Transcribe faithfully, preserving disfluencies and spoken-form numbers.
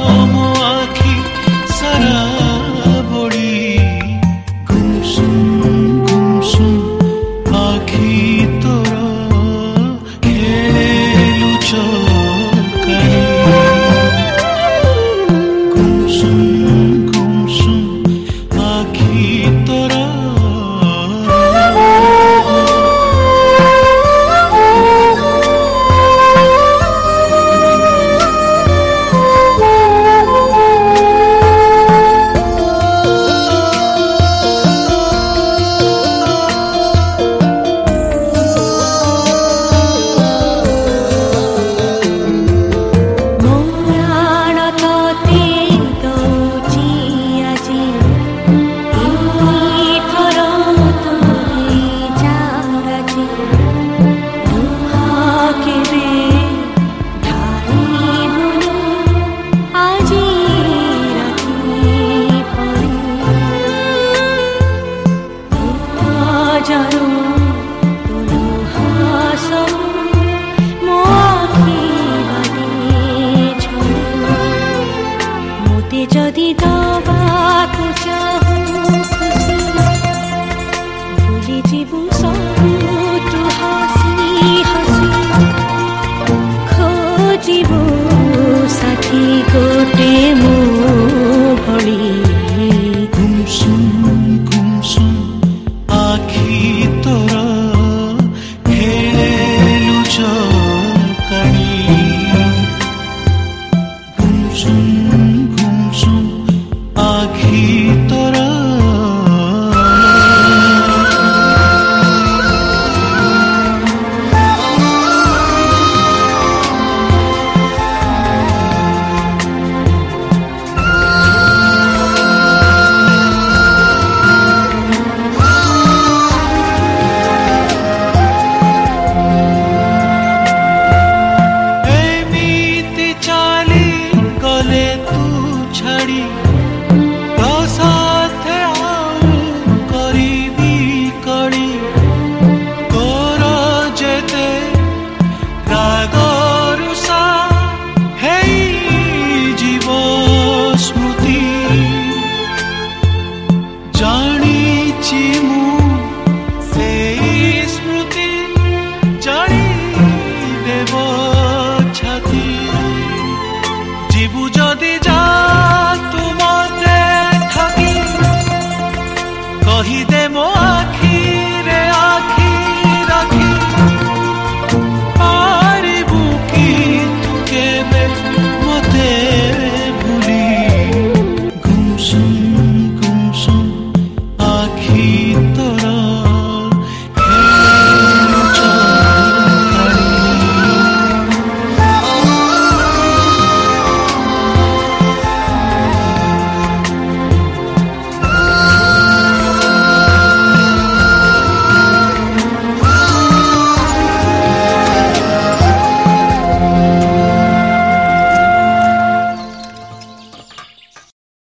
ମୋ ଆଖି ସାରା ବଡ଼ି ଗୁମସୁମ ଗୁମସୁମ ଆଖି ତୋର ଖେଳେ ଲୁଚକାଳି ଗୁମସୁମ ଗୁମସୁମ ଆଖି ତୋର যদি দবাকু চাহু খুশি ভুলি যিবু সবু তু হসি হসি খোঁজিবু সাথী গোটে মো ভଳି ଗୁମସୁମ ଗୁମସୁମ ଆଖି ତୋର ଖେଳେ ଲୁଚକାଳି ଗୁମସୁମ ଗୁମସୁମ ଆଖି ତୋର ଏମିତି ଚାଲି ଗଲେ ତୁ ଛାଡ଼ି ତୋ ସାଥେ ଆଉ କରିବି କଳି ତୋର ଯେତେ ରାଗ ରୁଷା ହେଇଯିବ ସ୍ମୃତି ଜାଣିଛି ମୁଁ ସେଇ ସ୍ମୃତି ଜାଣି ଦେବ ଛାତି ଯିବୁ ଯଦି ଯା